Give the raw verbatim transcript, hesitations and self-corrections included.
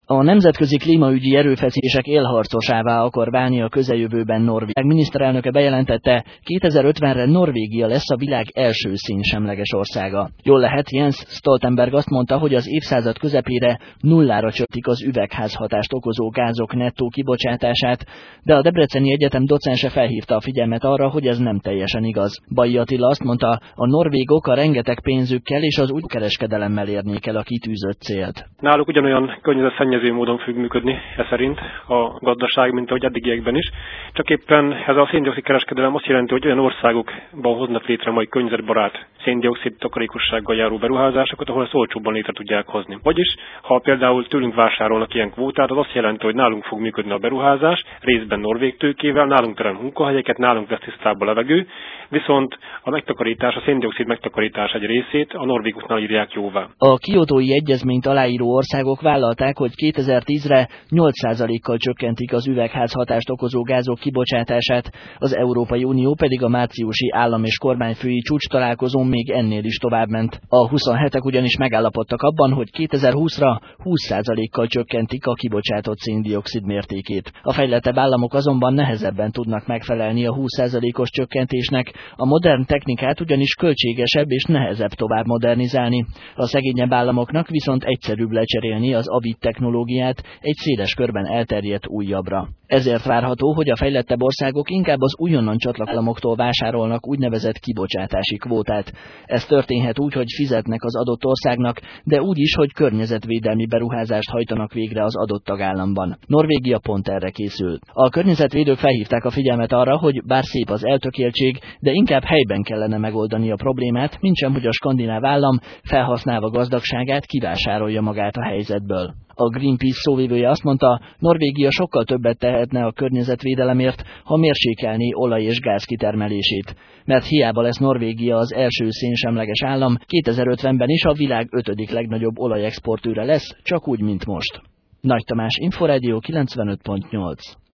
A nemzetközi klímaügyi erőfeszítések élharcosává akar válni a közeljövőben Norvégia. Miniszterelnöke bejelentette, kétezer-ötvenre Norvégia lesz a világ első szénsemleges országa. Jól lehet, Jens Stoltenberg azt mondta, hogy az évszázad közepére nullára csökkentik az üvegházhatást okozó gázok nettó kibocsátását, de a Debreceni Egyetem docense felhívta a figyelmet arra, hogy ez nem teljesen igaz. Bajy Attila azt mondta, a norvégok a rengeteg pénzükkel és az úgy kereskedelemmel érnék el a kitűzött célt. Náluk ugyanolyan környezetszennyező módon fog működni e szerint a gazdaság, mint ahogy eddigiekben is. Csak éppen ez a széndioxid kereskedelem azt jelenti, hogy olyan országokban hoznak létre majd környezetbarát széndioxid takarékossággal járó beruházásokat, ahol ezt olcsóbban létre tudják hozni. Vagyis, ha például tőlünk vásárolnak ilyen kvótát, az azt jelenti, hogy nálunk fog működni a beruházás, részben norvég tőkével, nálunk terem munkahelyeket, nálunk lesz tisztább a levegő, viszont a megtakarítás, a széndioxid megtakarítás egy részét a norvégoknál írják jóvá. A Kiotói Egyezményt aláíró országok vállalták, hogy kétezer-tízre nyolc százalékkal csökkentik az üvegházhatást okozó gázok kibocsátását, az Európai Unió pedig a márciusi állam- és kormányfői csúcstalálkozón még ennél is továbbment. A huszonhetek ugyanis megállapodtak abban, hogy kétezer-húszra húsz százalékkal csökkentik a kibocsátott széndioxid mértékét. A fejlettebb államok azonban nehezebben tudnak megfelelni a húsz százalékos csökkentésnek, a modern technikát ugyanis költségesebb és nehezebb tovább modernizálni. A szegényebb államoknak viszont egyszerűbb lecserélni az Avid technológiát egy széles körben elterjedt újabbra. Ezért várható, hogy a fejlettebb országok inkább az újonnan csatlakozottól vásárolnak úgynevezett kibocsátási kvótát. Ez történhet úgy, hogy fizetnek az adott országnak, de úgy is, hogy környezetvédelmi beruházást hajtanak végre az adott tagállamban. Norvégia pont erre készül. A környezetvédők felhívták a figyelmet arra, hogy bár szép az eltökéltség, de inkább helyben kellene megoldani a problémát, mintsem, hogy a skandináv állam felhasználva gazdagságát kivásárolja magát a helyzetből. A Greenpeace szóvivője azt mondta, Norvégia sokkal többet tehetne a környezetvédelemért, ha mérsékelné olaj- és gáz kitermelését. Mert hiába lesz Norvégia az első szénsemleges állam, kétezer-ötvenben is a világ ötödik legnagyobb olajexportőre lesz, csak úgy, mint most. Nagy Tamás, Inforádió kilencvenöt pont nyolc.